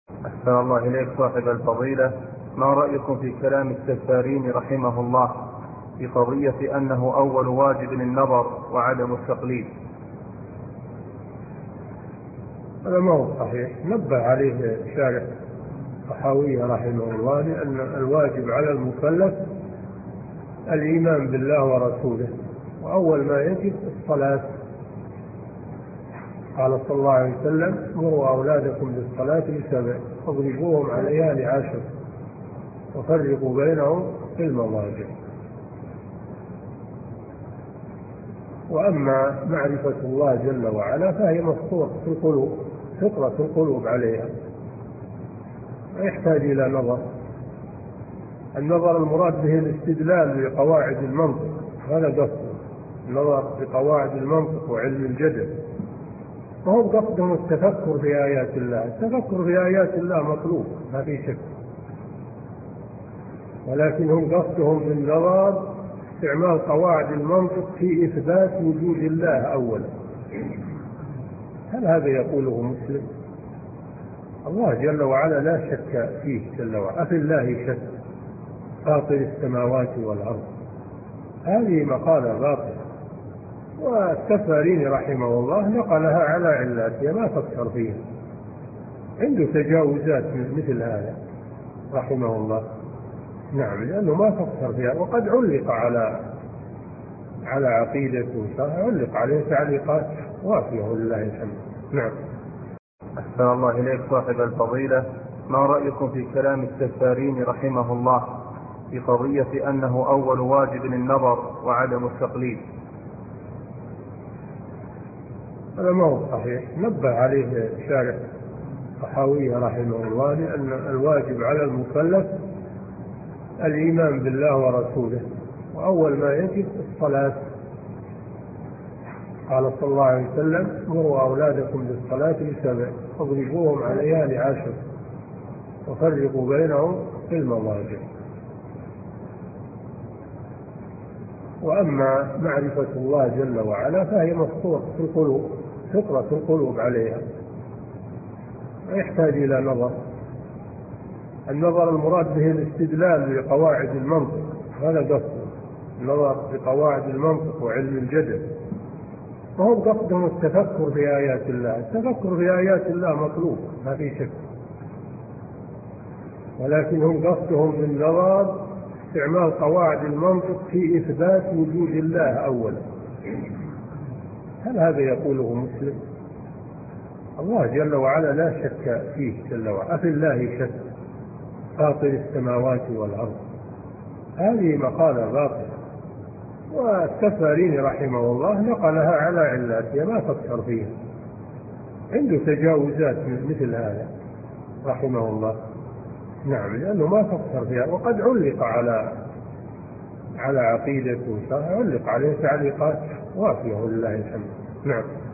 أحسن الله إليك صاحب الفضيلة، ما رأيكم في كلام السفارين رحمه الله في قضية أنه أول واجب النظر وعدم التقليد؟ هذا ما هو صحيح. نبه عليه شارح الطحاوية رحمه الله لأن الواجب على المكلف الإيمان بالله ورسوله، وأول ما يجب الصلاة. قال صلى الله عليه وسلم: مروا أولادكم بالصلاة لسبع واضربوهم عليها لعشر وفرقوا بينهم في المضاجع. وأما معرفة الله جل وعلا فهي مفطورة في القلوب، فطرة القلوب عليها، لا يحتاج إلى نظر. النظر المراد به الاستدلال بقواعد المنطق، هذا قصده. النظر بقواعد المنطق وعلم الجدل، وهم قصدهم التفكر في آيات الله. التفكر في آيات الله مطلوب ما في شك، ولكن هم قصدهم بالنظر استعمال قواعد المنطق في إثبات وجود الله أولا. هل هذا يقوله مسلم؟ الله جل وعلا لا شك فيه جل وعلا. أفي الله شك فاطر السماوات والأرض؟ هذه مقالة باطلة، والسفارين رحمه الله نقلها على علاتها، ما فكر فيها، عنده تجاوزات مثل هذا رحمه الله. نعم، لأنه ما فكر فيها، وقد علق على عقيدته، علق عليه تعليقات وافية ولله الحمد. نعم. أحسن الله إليك صاحب الفضيلة، ما رأيكم في كلام السفارين رحمه الله في قضية أنه أول واجب النظر وعدم التقليد؟ هذا ما هو صحيح. نبه عليه شارح الطحاوية رحمه الله لأن الواجب على المكلف الإيمان بالله ورسوله، وأول ما يجب الصلاة. قال صلى الله عليه وسلم: مروا أولادكم بالصلاة لسبع واضربوهم عليها لعشر وفرقوا بينهم في المضاجع. وأما معرفة الله جل وعلا فهي مفطورة في القلوب، فطرة القلوب عليها، لا يحتاج إلى نظر. النظر المراد به الاستدلال بقواعد المنطق، هذا قصده. النظر بقواعد المنطق وعلم الجدل، وهم قصدهم التفكر في آيات الله. التفكر في آيات الله مطلوب ما في شك، ولكن هم قصدهم بالنظر استعمال قواعد المنطق في إثبات وجود الله أولا. هل هذا يقوله مسلم؟ الله جل وعلا لا شك فيه جل وعلا. أفي الله شك فاطر السماوات والأرض؟ هذه مقالة باطلة، والسفارين رحمه الله نقلها على علاتها، ما فكر فيها، عنده تجاوزات مثل هذا رحمه الله. نعم، لأنه ما فكر فيها، وقد علق على عقيدته، علق عليه تعليقات وافية ولله الحمد. نعم.